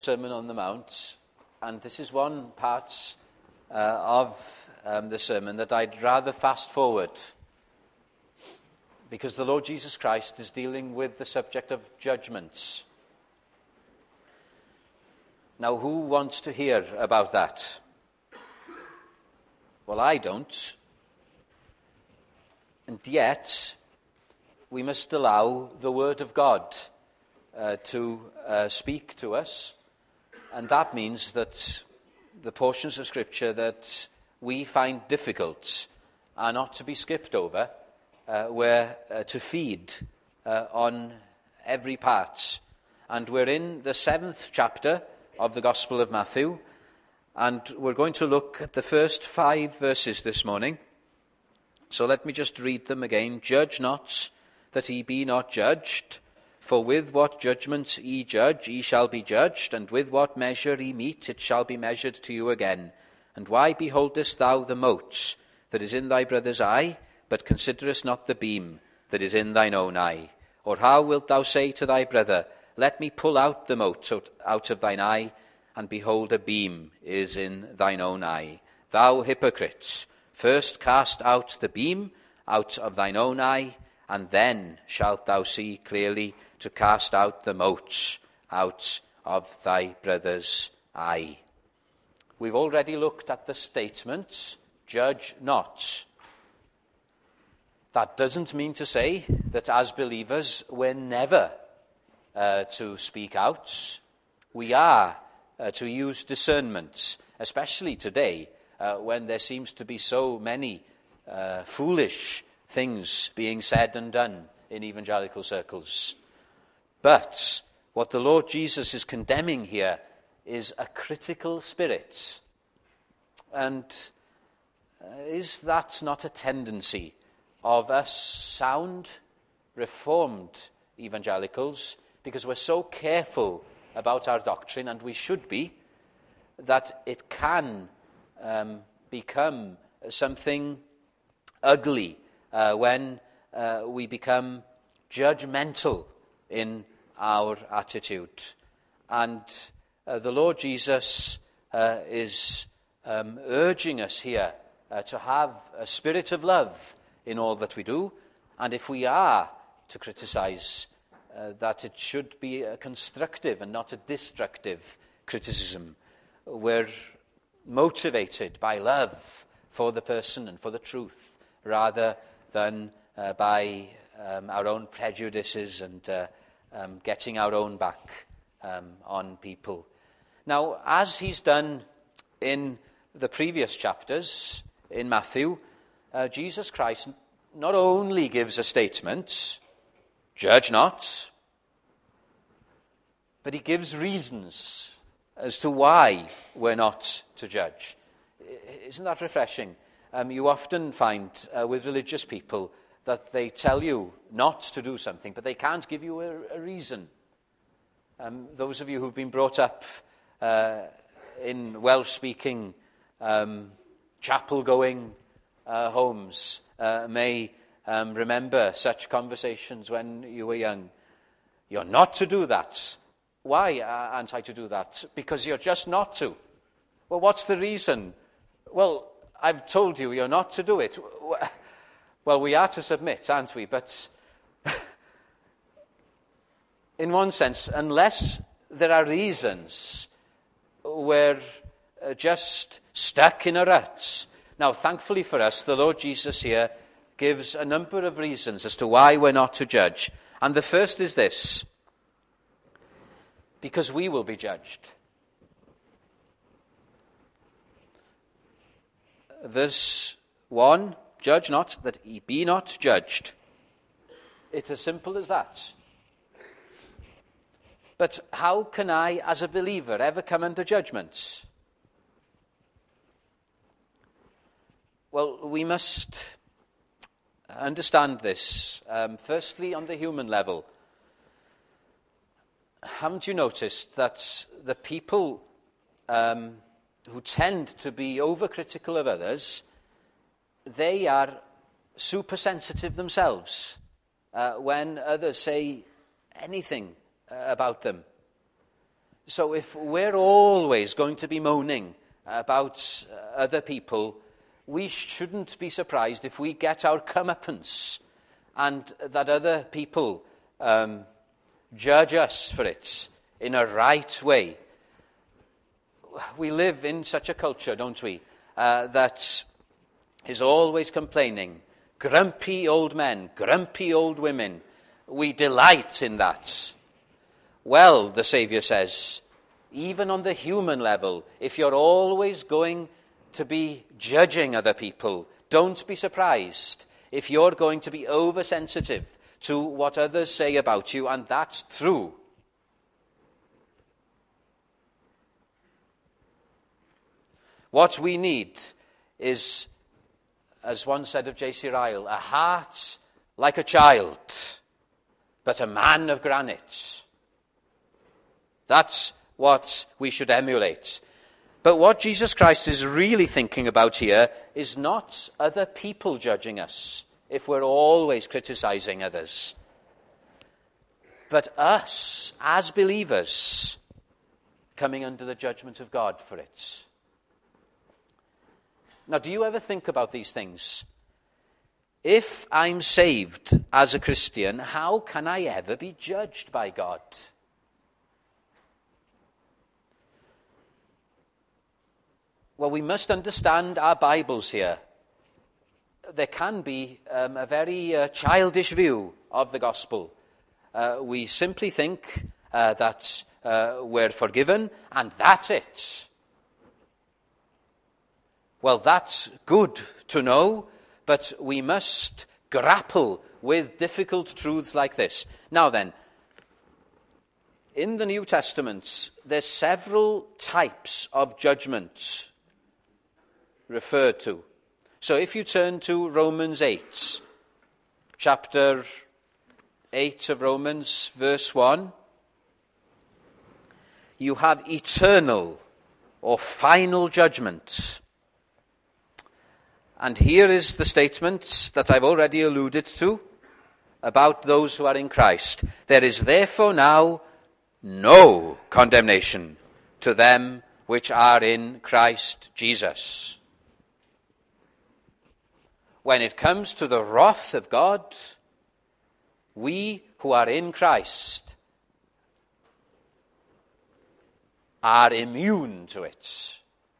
Sermon on the Mount, and this is one part of the sermon that I'd rather fast forward, because the Lord Jesus Christ is dealing with the subject of judgments. Now, who wants to hear about that? Well, I don't. And yet, we must allow the Word of God to speak to us. And that means that the portions of Scripture that we find difficult are not to be skipped over. We're to feed on every part. And we're in the 7th chapter of the Gospel of Matthew. And we're going to look at the first 5 verses this morning. So let me just read them again. Judge not, that ye be not judged. For with what judgment ye judge, ye shall be judged, and with what measure ye mete, it shall be measured to you again. And why beholdest thou the mote that is in thy brother's eye, but considerest not the beam that is in thine own eye? Or how wilt thou say to thy brother, Let me pull out the mote out of thine eye, and behold, a beam is in thine own eye? Thou hypocrite, first cast out the beam out of thine own eye, and then shalt thou see clearly to cast out the mote out of thy brother's eye. We've already looked at the statement, judge not. That doesn't mean to say that as believers we're never to speak out. We are to use discernment, especially today when there seems to be so many foolish things being said and done in evangelical circles. But what the Lord Jesus is condemning here is a critical spirit. And is that not a tendency of us sound, reformed evangelicals, because we're so careful about our doctrine, and we should be, that it can become something ugly when we become judgmental in our attitude. And the Lord Jesus is urging us here to have a spirit of love in all that we do, and if we are to criticize, that it should be a constructive and not a destructive criticism. We're motivated by love for the person and for the truth, rather than by our own prejudices and getting our own back on people. Now, as he's done in the previous chapters in Matthew, Jesus Christ not only gives a statement, judge not, but he gives reasons as to why we're not to judge. Isn't that refreshing? You often find with religious people that they tell you not to do something, but they can't give you a reason. Those of you who've been brought up in Welsh-speaking, chapel-going homes may remember such conversations when you were young. You're not to do that. Why aren't I to do that? Because you're just not to. Well, what's the reason? Well, I've told you you're not to do it. Well, we are to submit, aren't we? But in one sense, unless there are reasons, we're just stuck in a rut. Now, thankfully for us, the Lord Jesus here gives a number of reasons as to why we're not to judge. And the first is this: because we will be judged. Verse 1, judge not, that ye be not judged. It's as simple as that. But how can I, as a believer, ever come under judgment? Well, we must understand this. Firstly, on the human level, haven't you noticed that the people who tend to be overcritical of others, they are super sensitive themselves when others say anything about them. So if we're always going to be moaning about other people, we shouldn't be surprised if we get our comeuppance and that other people judge us for it in a right way. We live in such a culture, don't we, that is always complaining. Grumpy old men, grumpy old women. We delight in that. Well, the Saviour says, even on the human level, if you're always going to be judging other people, don't be surprised if you're going to be oversensitive to what others say about you, and that's true. What we need is, as one said of J.C. Ryle, a heart like a child, but a man of granite. That's what we should emulate. But what Jesus Christ is really thinking about here is not other people judging us, if we're always criticizing others, but us, as believers, coming under the judgment of God for it. Now, do you ever think about these things? If I'm saved as a Christian, how can I ever be judged by God? Well, we must understand our Bibles here. There can be a very childish view of the gospel. We simply think that we're forgiven and that's it. Well, that's good to know, but we must grapple with difficult truths like this. Now then, in the New Testament, there's several types of judgments referred to. So if you turn to Romans 8, chapter 8 of Romans, verse 1, you have eternal or final judgment. And here is the statement that I've already alluded to about those who are in Christ. There is therefore now no condemnation to them which are in Christ Jesus. When it comes to the wrath of God, we who are in Christ are immune to it.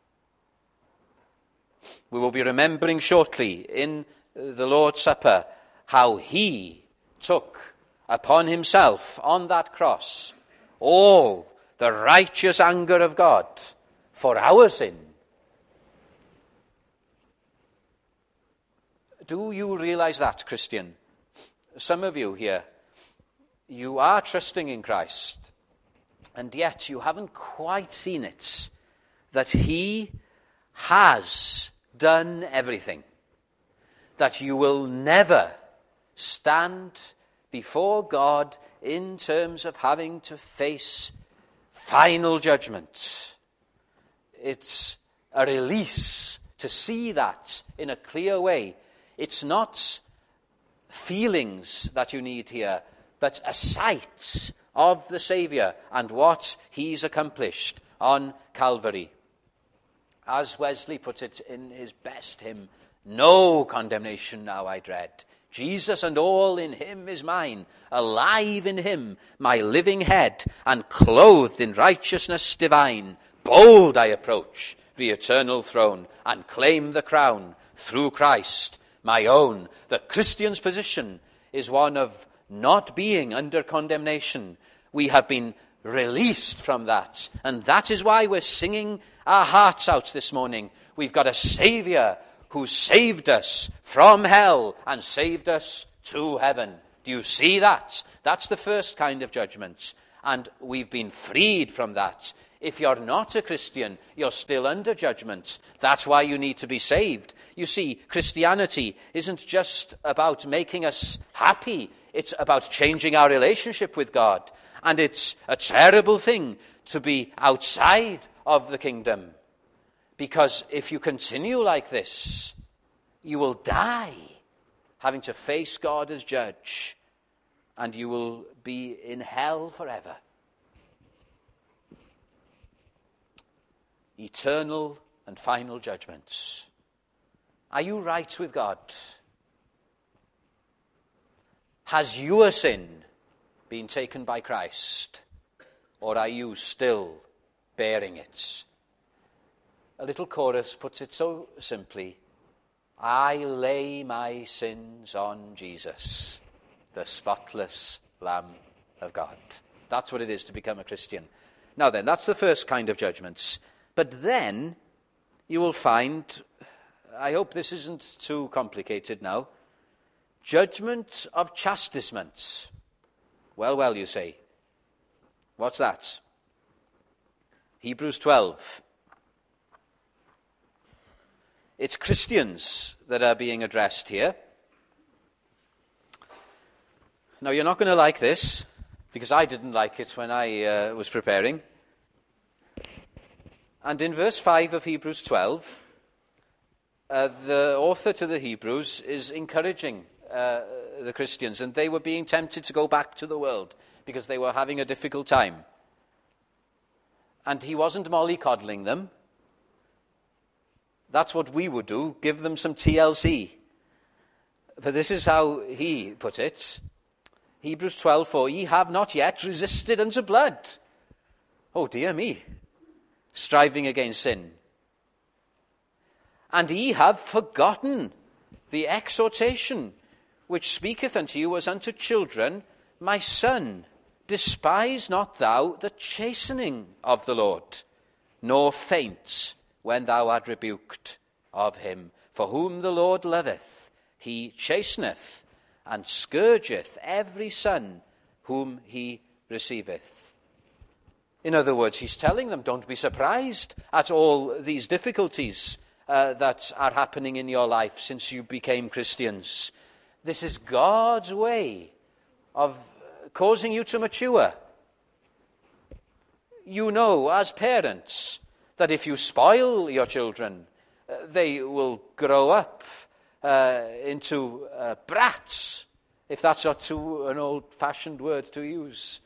We will be remembering shortly in the Lord's Supper how he took upon himself on that cross all the righteous anger of God for our sin. Do you realize that, Christian? Some of you here, you are trusting in Christ, and yet you haven't quite seen it, that he has done everything, that you will never stand before God in terms of having to face final judgment. It's a release to see that in a clear way. It's not feelings that you need here, but a sight of the Saviour and what he's accomplished on Calvary. As Wesley put it in his best hymn, no condemnation now I dread. Jesus and all in him is mine, alive in him, my living head, and clothed in righteousness divine. Bold I approach the eternal throne, and claim the crown through Christ, my own. The Christian's position is one of not being under condemnation. We have been released from that, and that is why we're singing our hearts out this morning. We've got a Saviour who saved us from hell and saved us to heaven. Do you see that? That's the first kind of judgment, and we've been freed from that. If you're not a Christian, you're still under judgment. That's why you need to be saved. You see, Christianity isn't just about making us happy. It's about changing our relationship with God. And it's a terrible thing to be outside of the kingdom. Because if you continue like this, you will die having to face God as judge. And you will be in hell forever. eternal and final judgments. Are you right with God? Has your sin been taken by Christ, or are you still bearing it? A little chorus puts it so simply: I lay my sins on Jesus, the spotless Lamb of God. That's what it is to become a Christian. Now then, that's the first kind of judgments. But then you will find, I hope this isn't too complicated now, judgment of chastisement. Well, you say. What's that? Hebrews 12. It's Christians that are being addressed here. Now, you're not going to like this, because I didn't like it when I was preparing. And in verse 5 of Hebrews 12, the author to the Hebrews is encouraging the Christians, and they were being tempted to go back to the world because they were having a difficult time. And he wasn't mollycoddling them. That's what we would do, give them some TLC. But this is how he put it. Hebrews 12:4, ye have not yet resisted unto blood. Oh, dear me. Striving against sin. And ye have forgotten the exhortation which speaketh unto you as unto children, my son, despise not thou the chastening of the Lord, nor faint when thou art rebuked of him. For whom the Lord loveth, he chasteneth, and scourgeth every son whom he receiveth. In other words, he's telling them, don't be surprised at all these difficulties that are happening in your life since you became Christians. This is God's way of causing you to mature. You know, as parents, that if you spoil your children, they will grow up into brats, if that's not an old-fashioned word to use.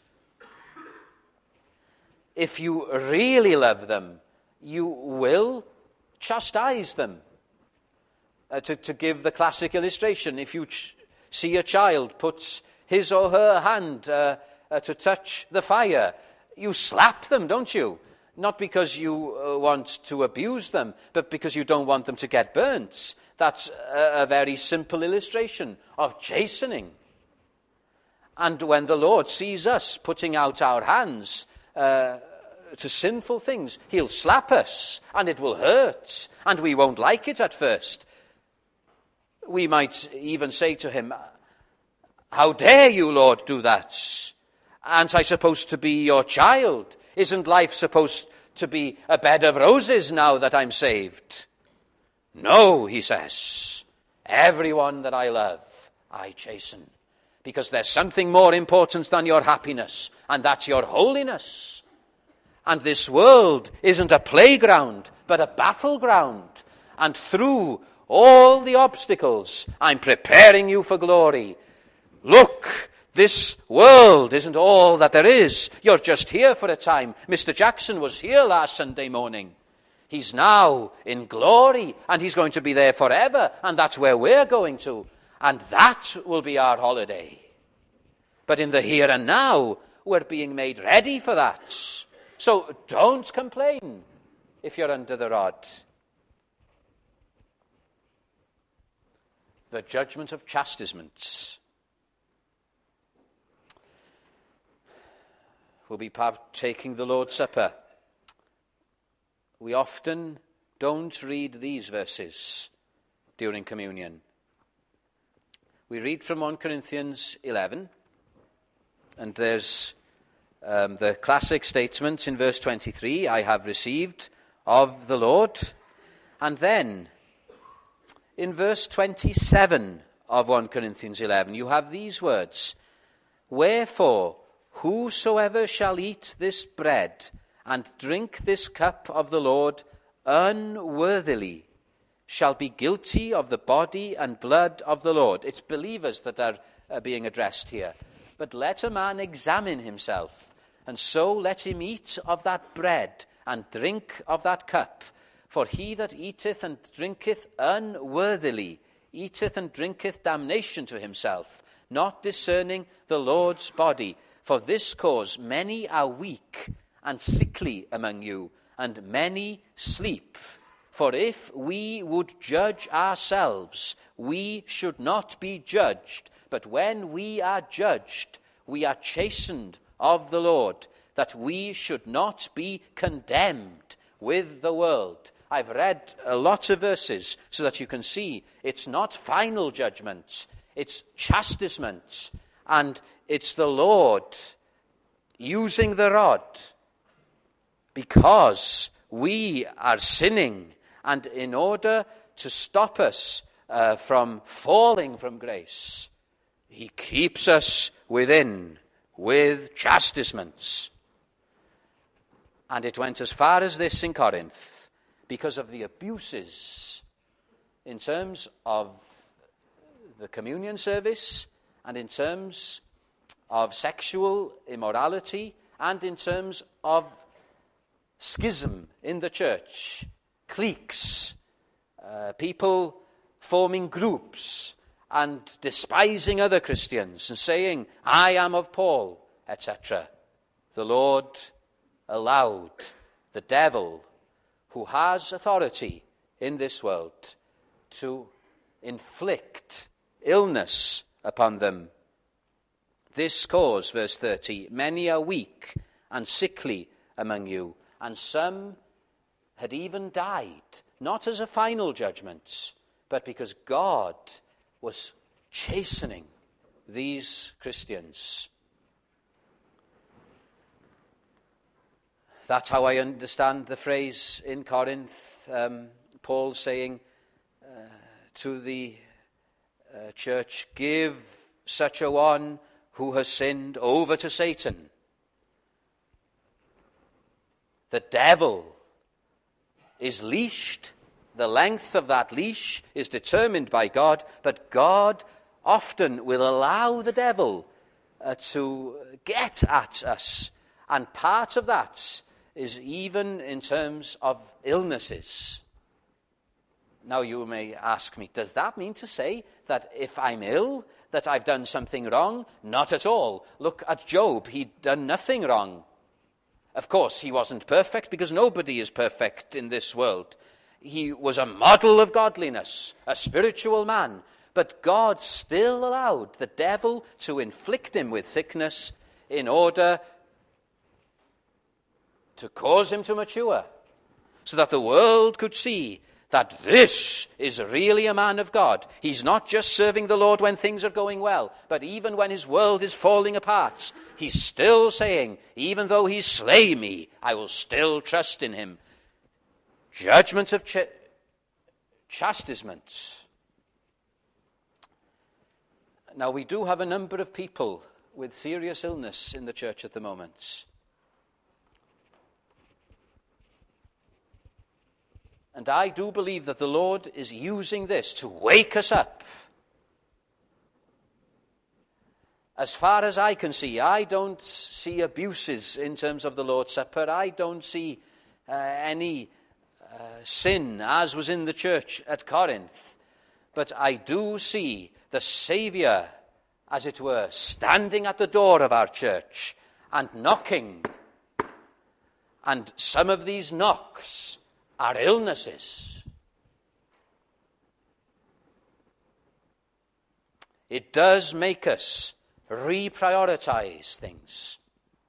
If you really love them, you will chastise them. To give the classic illustration, if you see a child put his or her hand to touch the fire, you slap them, don't you? Not because you want to abuse them, but because you don't want them to get burnt. That's a very simple illustration of chastening. And when the Lord sees us putting out our hands to sinful things, he'll slap us, and it will hurt, and we won't like it at first. We might even say to him, how dare you, Lord, do that? Aren't I supposed to be your child? Isn't life supposed to be a bed of roses now that I'm saved? No, he says, everyone that I love, I chasten, because there's something more important than your happiness, and that's your holiness. And this world isn't a playground, but a battleground. And through all the obstacles, I'm preparing you for glory. Look, this world isn't all that there is. You're just here for a time. Mr. Jackson was here last Sunday morning. He's now in glory, and he's going to be there forever, and that's where we're going to. And that will be our holiday. But in the here and now, we're being made ready for that. So don't complain if you're under the rod. The judgment of chastisement. We'll be partaking the Lord's Supper. We often don't read these verses during communion. We read from 1 Corinthians 11, and there's the classic statement in verse 23, I have received of the Lord. And then, in verse 27 of 1 Corinthians 11, you have these words, wherefore, whosoever shall eat this bread and drink this cup of the Lord unworthily shall be guilty of the body and blood of the Lord. It's believers that are being addressed here. But let a man examine himself, and so let him eat of that bread and drink of that cup. For he that eateth and drinketh unworthily eateth and drinketh damnation to himself, not discerning the Lord's body. For this cause many are weak and sickly among you, and many sleep. For if we would judge ourselves, we should not be judged. But when we are judged, we are chastened of the Lord, that we should not be condemned with the world. I've read a lot of verses so that you can see it's not final judgment, it's chastisement, and it's the Lord using the rod because we are sinning, and in order to stop us from falling from grace, he keeps us within with chastisements. And it went as far as this in Corinth because of the abuses in terms of the communion service and in terms of sexual immorality and in terms of schism in the church, cliques, people forming groups and despising other Christians and saying, I am of Paul, etc. The Lord allowed the devil, who has authority in this world, to inflict illness upon them. This cause, verse 30, many are weak and sickly among you, and some had even died, not as a final judgment, but because God was chastening these Christians. That's how I understand the phrase in Corinth, Paul saying to the church, give such a one who has sinned over to Satan. The devil is leashed. The length of that leash is determined by God, but God often will allow the devil to get at us. And part of that is even in terms of illnesses. Now you may ask me, does that mean to say that if I'm ill, that I've done something wrong? Not at all. Look at Job. He'd done nothing wrong. Of course, he wasn't perfect because nobody is perfect in this world. He was a model of godliness, a spiritual man. But God still allowed the devil to inflict him with sickness in order to cause him to mature, so that the world could see that this is really a man of God. He's not just serving the Lord when things are going well, but even when his world is falling apart, he's still saying, even though he slay me, I will still trust in him. Judgment of chastisement. Now, we do have a number of people with serious illness in the church at the moment. And I do believe that the Lord is using this to wake us up. As far as I can see, I don't see abuses in terms of the Lord's Supper. I don't see any sin as was in the church at Corinth. But I do see the Saviour, as it were, standing at the door of our church and knocking. And some of these knocks are illnesses. It does make us reprioritize things.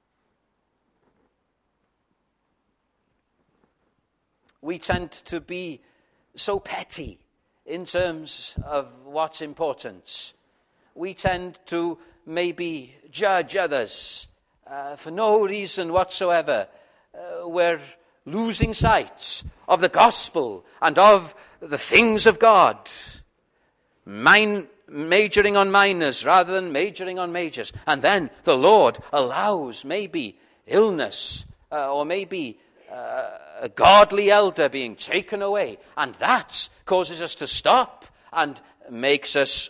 We tend to be so petty in terms of what's important. We tend to maybe judge others for no reason whatsoever. We're losing sight of the gospel and of the things of God. Majoring on minors rather than majoring on majors. And then the Lord allows maybe illness or maybe a godly elder being taken away. And that causes us to stop and makes us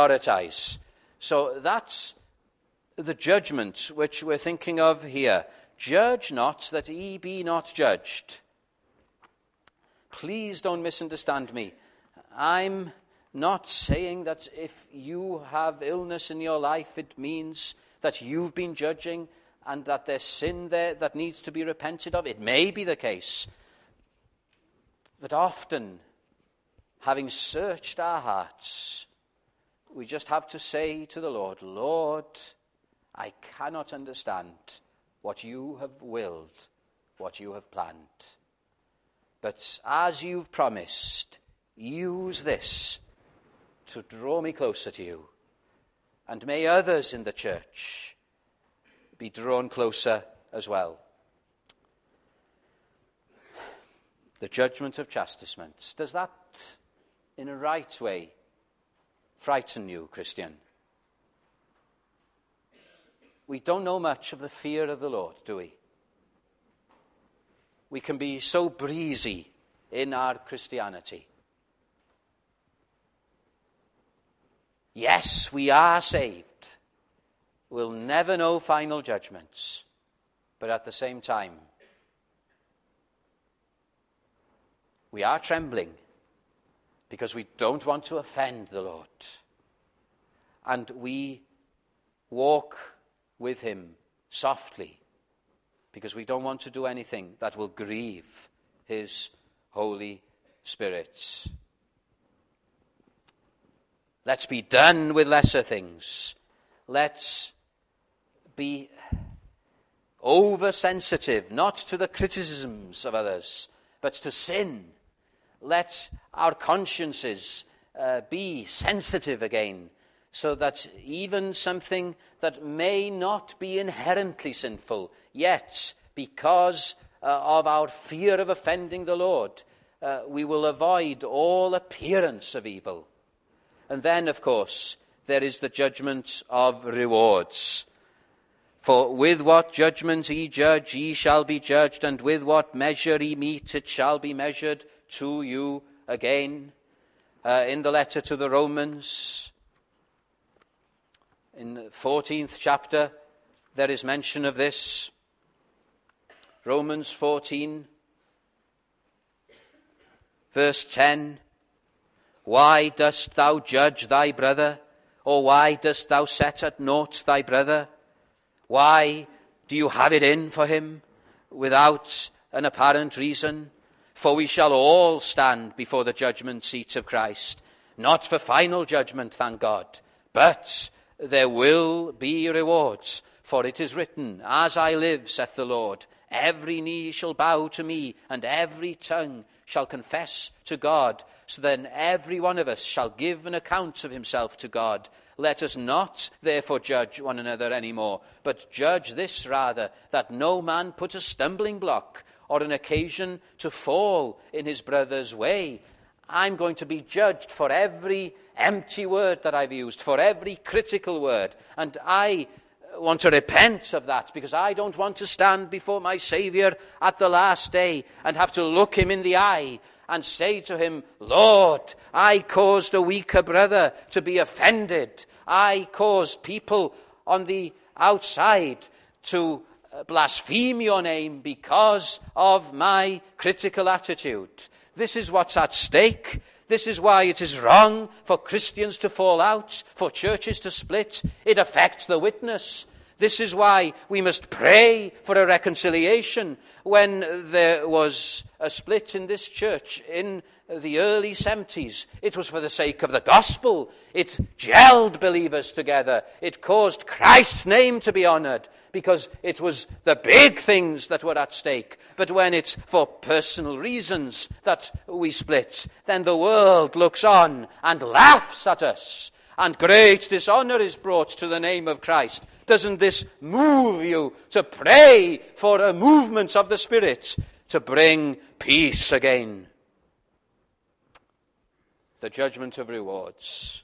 reprioritize. So that's the judgment which we're thinking of here. Judge not, that ye be not judged. Please don't misunderstand me. I'm not saying that if you have illness in your life, it means that you've been judging and that there's sin there that needs to be repented of. It may be the case. But often, having searched our hearts, we just have to say to the Lord, Lord, I cannot understand what you have willed, what you have planned. But as you've promised, use this to draw me closer to you. And may others in the church be drawn closer as well. The judgment of chastisements. Does that, in a right way, frighten you, Christian? We don't know much of the fear of the Lord, do we? We can be so breezy in our Christianity. Yes, we are saved. We'll never know final judgments. But at the same time, we are trembling because we don't want to offend the Lord. And we walk with him softly because we don't want to do anything that will grieve his Holy Spirit. Let's be done with lesser things. Let's be oversensitive, not to the criticisms of others, but to sin. Let our consciences be sensitive again, so that even something that may not be inherently sinful, yet because of our fear of offending the Lord, we will avoid all appearance of evil. And then, of course, there is the judgment of rewards. For with what judgment ye judge, ye shall be judged, and with what measure ye mete, it shall be measured to you again. In the letter to the Romans, in the 14th chapter, there is mention of this. Romans 14, verse 10. Why dost thou judge thy brother? Or why dost thou set at naught thy brother? Why do you have it in for him without an apparent reason? For we shall all stand before the judgment seat of Christ. Not for final judgment, thank God, but there will be rewards. For it is written, As I live, saith the Lord, every knee shall bow to me, and every tongue shall confess to God. So then every one of us shall give an account of himself to God. Let us not therefore judge one another any more, but judge this rather, that no man put a stumbling block or an occasion to fall in his brother's way. I'm going to be judged for every empty word that I've used, for every critical word. And I want to repent of that, because I don't want to stand before my Saviour at the last day and have to look him in the eye and say to him, Lord, I caused a weaker brother to be offended. I caused people on the outside to blaspheme your name because of my critical attitude. This is what's at stake. This is why it is wrong for Christians to fall out, for churches to split. It affects the witness. This is why we must pray for a reconciliation. When there was a split in this church in the early 70s, it was for the sake of the gospel. It gelled believers together. It caused Christ's name to be honored, because it was the big things that were at stake. But when it's for personal reasons that we split, then the world looks on and laughs at us, and great dishonor is brought to the name of Christ. Doesn't this move you to pray for a movement of the Spirit to bring peace again? The judgment of rewards.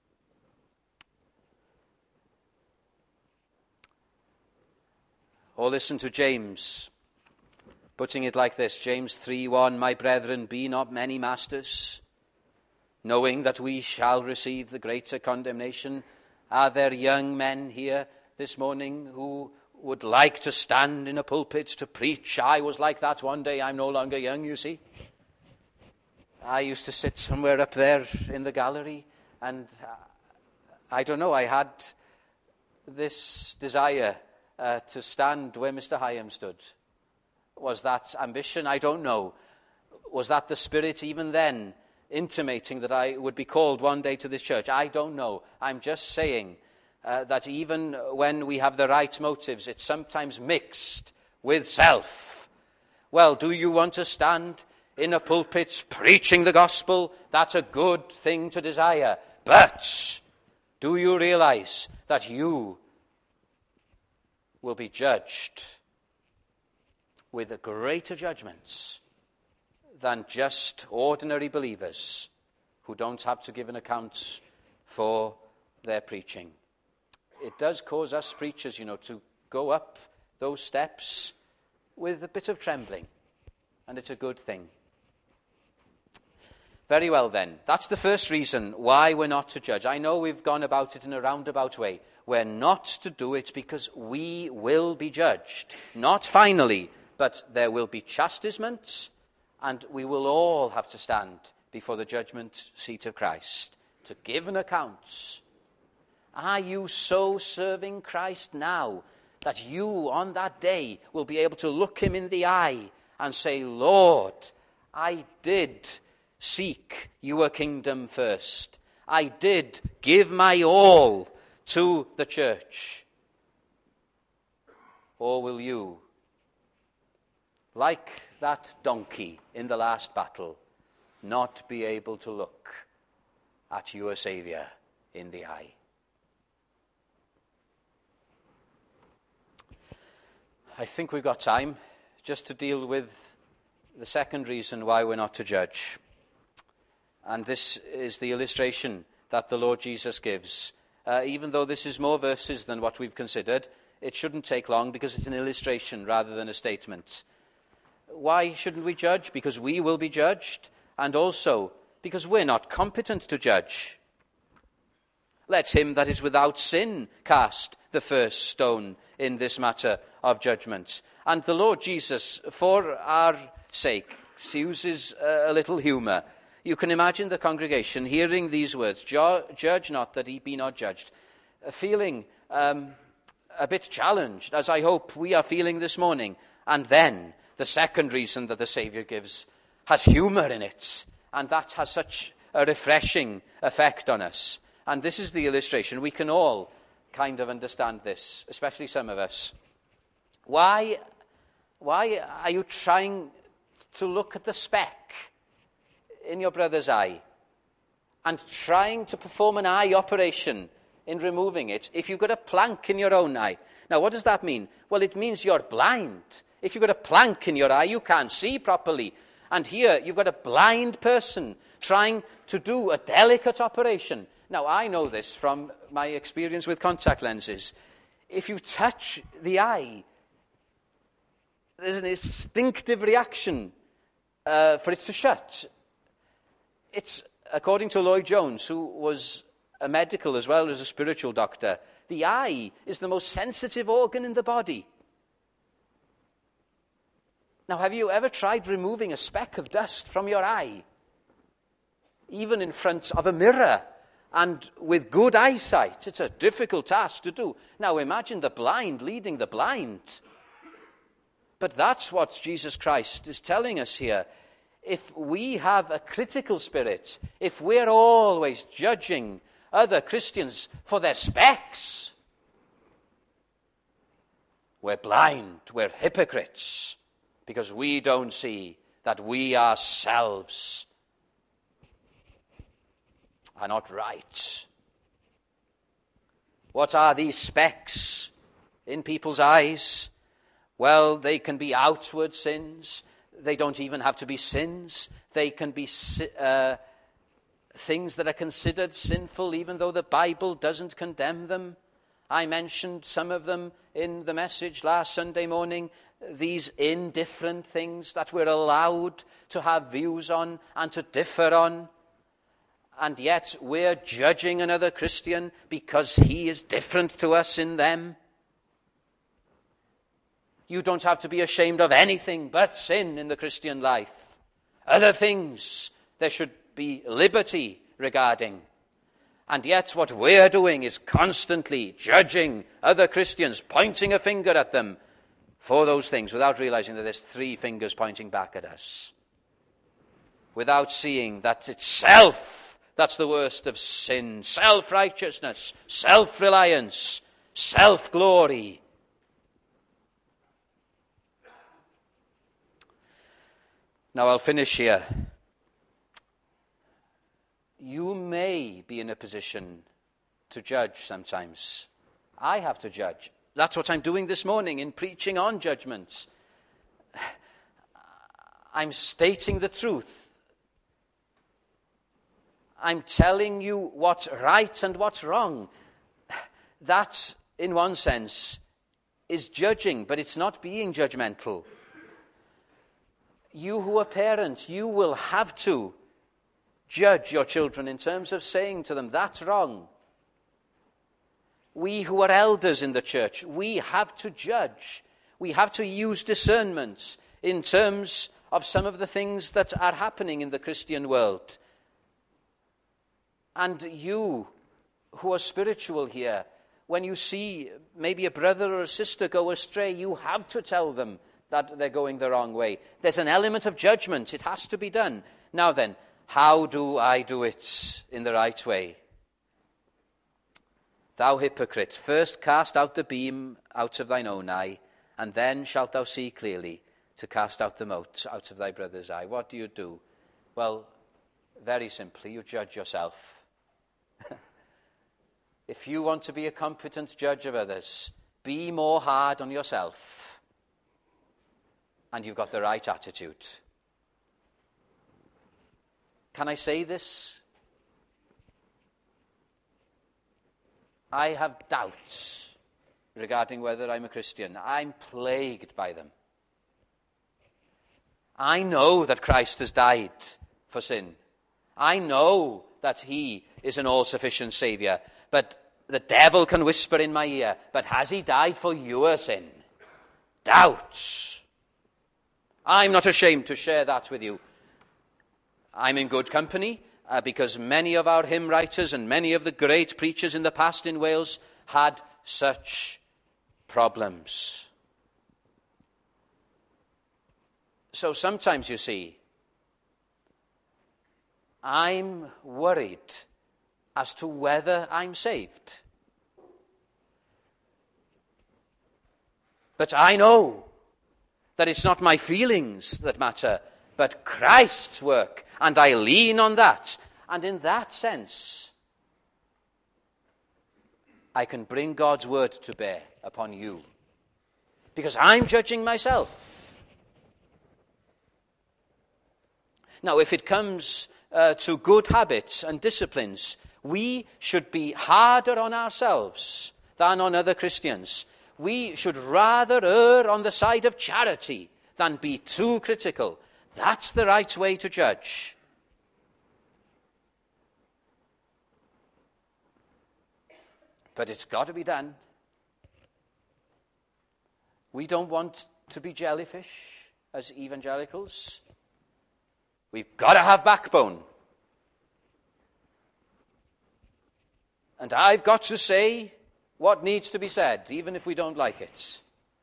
Or listen to James, putting it like this, James 3:1, My brethren, be not many masters, knowing that we shall receive the greater condemnation. Are there young men here this morning who would like to stand in a pulpit to preach. I was like that one day. I'm no longer young, you see. I used to sit somewhere up there in the gallery, and I don't know, I had this desire to stand where Mr. Hyam stood. Was that ambition? I don't know. Was that the Spirit even then intimating that I would be called one day to this church? I don't know. I'm just saying that even when we have the right motives, it's sometimes mixed with self. Well, do you want to stand in a pulpit preaching the gospel? That's a good thing to desire. But do you realize that you will be judged with greater judgments than just ordinary believers who don't have to give an account for their preaching? It does cause us preachers, to go up those steps with a bit of trembling, and it's a good thing. Very well then, that's the first reason why we're not to judge. I know we've gone about it in a roundabout way. We're not to do it because we will be judged. Not finally, but there will be chastisements, and we will all have to stand before the judgment seat of Christ to give an account. Are you so serving Christ now that you on that day will be able to look him in the eye and say, Lord, I did seek your kingdom first. I did give my all to the church. Or will you, like that donkey in the last battle, not be able to look at your Saviour in the eye? I think we've got time just to deal with the second reason why we're not to judge. And this is the illustration that the Lord Jesus gives. Even though this is more verses than what we've considered, it shouldn't take long because it's an illustration rather than a statement. Why shouldn't we judge? Because we will be judged, and also because we're not competent to judge. Let him that is without sin cast the first stone in this matter of judgment. And the Lord Jesus, for our sake, uses a little humour. You can imagine the congregation hearing these words, judge not that ye be not judged, feeling a bit challenged, as I hope we are feeling this morning. And then the second reason that the Saviour gives has humour in it, and that has such a refreshing effect on us. And this is the illustration. We can all kind of understand this, especially some of us. Why are you trying to look at the speck in your brother's eye and trying to perform an eye operation in removing it if you've got a plank in your own eye? Now, what does that mean? Well, it means you're blind. If you've got a plank in your eye, you can't see properly. And here, you've got a blind person trying to do a delicate operation. Now, I know this from my experience with contact lenses. If you touch the eye, there's an instinctive reaction for it to shut. It's, according to Lloyd Jones, who was a medical as well as a spiritual doctor, the eye is the most sensitive organ in the body. Now, have you ever tried removing a speck of dust from your eye? Even in front of a mirror and with good eyesight. It's a difficult task to do. Now, imagine the blind leading the blind. But that's what Jesus Christ is telling us here. If we have a critical spirit, if we're always judging other Christians for their specks, we're blind, we're hypocrites, because we don't see that we ourselves are not right. What are these specks in people's eyes? Well, they can be outward sins. They don't even have to be sins. They can be things that are considered sinful, even though the Bible doesn't condemn them. I mentioned some of them in the message last Sunday morning, these indifferent things that we're allowed to have views on and to differ on. And yet we're judging another Christian because he is different to us in them. You don't have to be ashamed of anything but sin in the Christian life. Other things there should be liberty regarding. And yet what we're doing is constantly judging other Christians, pointing a finger at them for those things without realizing that there's 3 fingers pointing back at us. Without seeing that it's self that's the worst of sin. Self-righteousness, self-reliance, self-glory. Now I'll finish here. You may be in a position to judge sometimes. I have to judge. That's what I'm doing this morning in preaching on judgments. I'm stating the truth. I'm telling you what's right and what's wrong. That, in one sense, is judging, but it's not being judgmental. You who are parents, you will have to judge your children in terms of saying to them, that's wrong. We who are elders in the church, we have to judge. We have to use discernment in terms of some of the things that are happening in the Christian world. And you who are spiritual here, when you see maybe a brother or a sister go astray, you have to tell them that they're going the wrong way. There's an element of judgment. It has to be done. Now then, how do I do it in the right way? Thou hypocrite, first cast out the beam out of thine own eye, and then shalt thou see clearly to cast out the mote out of thy brother's eye. What do? Well, very simply, you judge yourself. If you want to be a competent judge of others, be more hard on yourself. And you've got the right attitude. Can I say this? I have doubts regarding whether I'm a Christian. I'm plagued by them. I know that Christ has died for sin. I know that he is an all-sufficient Saviour. But the devil can whisper in my ear, but has he died for your sin? Doubts. I'm not ashamed to share that with you. I'm in good company because many of our hymn writers and many of the great preachers in the past in Wales had such problems. So sometimes, you see, I'm worried as to whether I'm saved. But I know that it's not my feelings that matter, but Christ's work, and I lean on that. And in that sense, I can bring God's word to bear upon you, because I'm judging myself. Now, if it comes to good habits and disciplines, we should be harder on ourselves than on other Christians. We should rather err on the side of charity than be too critical. That's the right way to judge. But it's got to be done. We don't want to be jellyfish as evangelicals. We've got to have backbone. And I've got to say what needs to be said, even if we don't like it.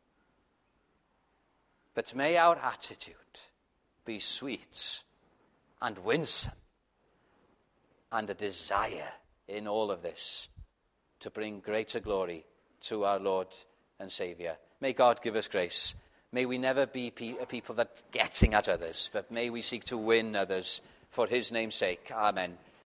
But may our attitude be sweet and winsome, and a desire in all of this to bring greater glory to our Lord and Saviour. May God give us grace. May we never be a people that getting at others, but may we seek to win others for his name's sake. Amen.